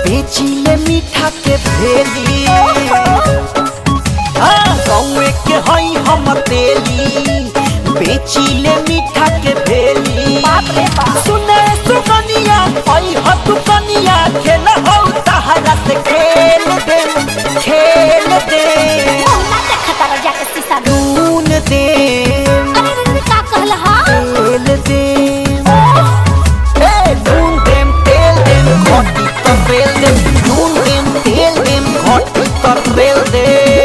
बेचिले मीठा के भेली गौए के हई हम तेली बेचिले मीठा के भेली सुने सुकनिया हई हतु कनिया खेल हो सहारा से खेल दे नून दे का कहला हा तेल दे नून देम तेल देम घोटी तरेल देम नून देम तेल देम घोटी तरेल दे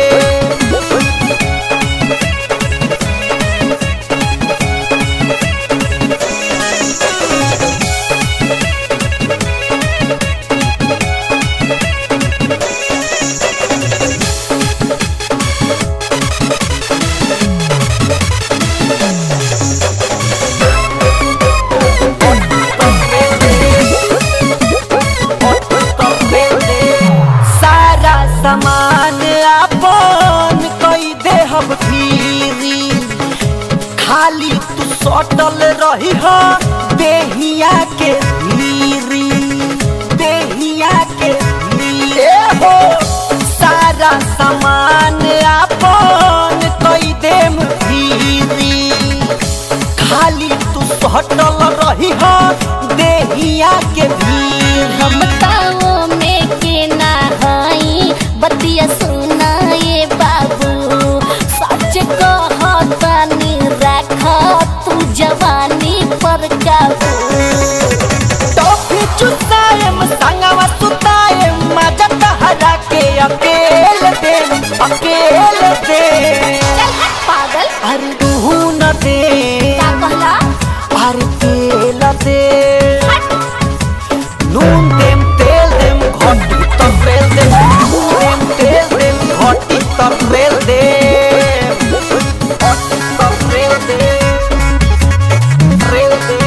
सामान अपन कई दे हम भीरी खाली तू सटल रही हो देहिया के मीरी देहिया के मीरे हो सारा सामान अपन कई दे भीरी खाली तू सटल रही हो देहिया के भीरी हमताओ में के ना हई बतिया सुनाए बाबू सच कहतानी राख तू जवानी पर काबू टॉफी चुसाएम संगवा सुताएम मजा तहरा के अकेल दे चल हट पागल अरे दून दे का कहला अरे तेल दे हट नून देम तेल देम घोटी तरेल दे नून देम तेल देम घोटी तरेल दे तरेल दे तरेल दे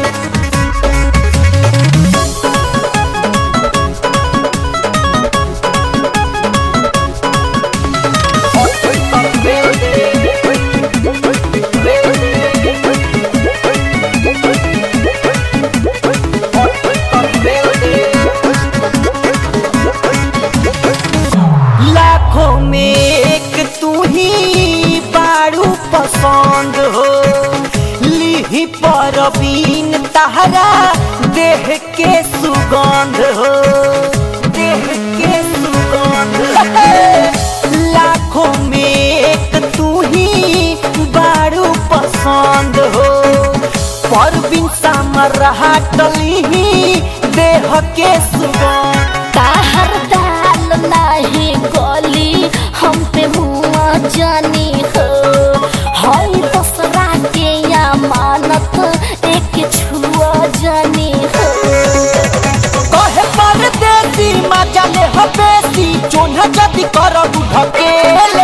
लाखों में एक तू ही बारू पसंद हो लिही परवीन तहरा देह के सुगंध हो देह के सुगंध लाखों में एक तू ही बारू पसंद हो परवीन समर टली देह के सुगंध ताहर दाल नाही गोली हम पे मुआ जानी हो हई दसरा के अमानत एक छुआ जानी हो कहे परदेसी मजा ले हो बेसी जोन्हा जदी करब ढकेल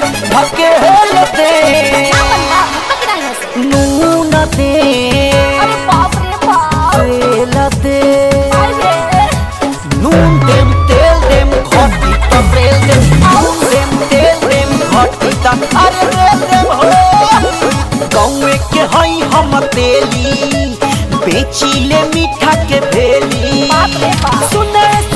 दे नून दे अरे बाप रे बाप तेल दे अरे नून देम तेल देम घोटी तरेल देम नून देम तेल देम घोटी तरेल देम हो गौए के हई हम तेली बेचिले मीठा के भेली बाप रे बाप सुने